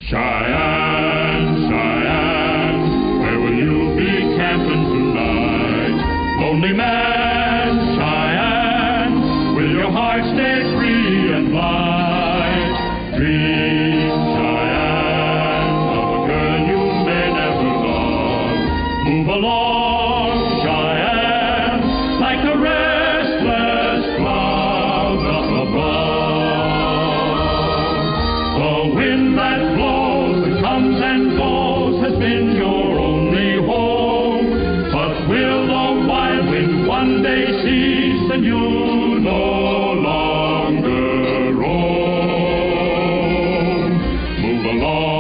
Cheyenne, Cheyenne, where will you be camping tonight? Lonely man, Cheyenne, will your heart stay free and light? Dream, Cheyenne, of a girl you may never love. Move along, Cheyenne, like the restless clouds up above. The wind that blows and comes and goes has been your only home. But will the wild wind one day cease and you no longer roam? Move along.